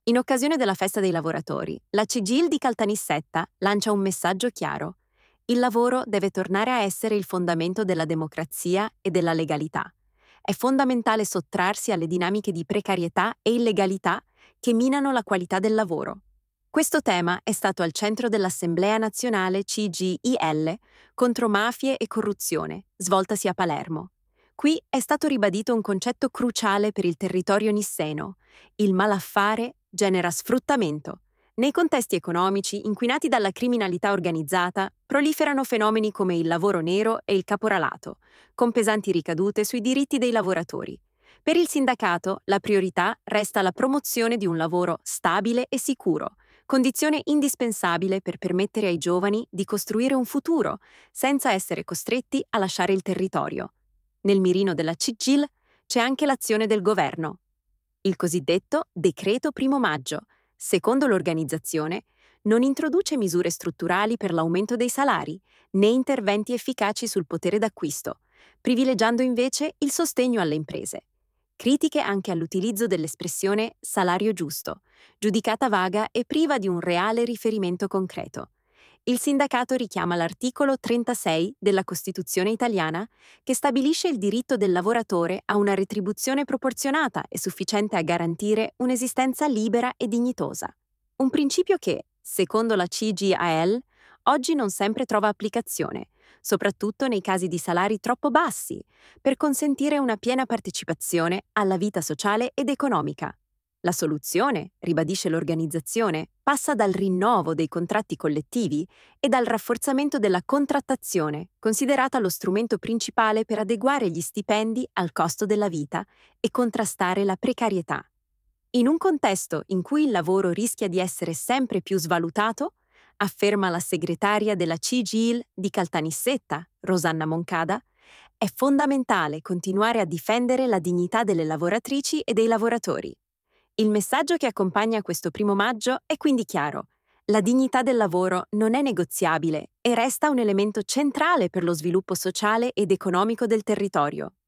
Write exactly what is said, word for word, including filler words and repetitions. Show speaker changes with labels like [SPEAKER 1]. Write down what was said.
[SPEAKER 1] In occasione della festa dei lavoratori, la C G I L di Caltanissetta lancia un messaggio chiaro. Il lavoro deve tornare a essere il fondamento della democrazia e della legalità. È fondamentale sottrarsi alle dinamiche di precarietà e illegalità che minano la qualità del lavoro. Questo tema è stato al centro dell'Assemblea Nazionale C G I L contro mafie e corruzione, svoltasi a Palermo. Qui è stato ribadito un concetto cruciale per il territorio nisseno: il malaffare genera sfruttamento. Nei contesti economici inquinati dalla criminalità organizzata proliferano fenomeni come il lavoro nero e il caporalato, con pesanti ricadute sui diritti dei lavoratori. Per il sindacato la priorità resta la promozione di un lavoro stabile e sicuro, condizione indispensabile per permettere ai giovani di costruire un futuro, senza essere costretti a lasciare il territorio. Nel mirino della C G I L c'è anche l'azione del governo. Il cosiddetto Decreto Primo Maggio, secondo l'organizzazione, non introduce misure strutturali per l'aumento dei salari, né interventi efficaci sul potere d'acquisto, privilegiando invece il sostegno alle imprese. Critiche anche all'utilizzo dell'espressione salario giusto, giudicata vaga e priva di un reale riferimento concreto. Il sindacato richiama l'articolo trentasei della Costituzione italiana, che stabilisce il diritto del lavoratore a una retribuzione proporzionata e sufficiente a garantire un'esistenza libera e dignitosa. Un principio che, secondo la C G I L, oggi non sempre trova applicazione, soprattutto nei casi di salari troppo bassi, per consentire una piena partecipazione alla vita sociale ed economica. La soluzione, ribadisce l'organizzazione, passa dal rinnovo dei contratti collettivi e dal rafforzamento della contrattazione, considerata lo strumento principale per adeguare gli stipendi al costo della vita e contrastare la precarietà. In un contesto in cui il lavoro rischia di essere sempre più svalutato, afferma la segretaria della C G I L di Caltanissetta, Rosanna Moncada, è fondamentale continuare a difendere la dignità delle lavoratrici e dei lavoratori. Il messaggio che accompagna questo primo maggio è quindi chiaro: la dignità del lavoro non è negoziabile e resta un elemento centrale per lo sviluppo sociale ed economico del territorio.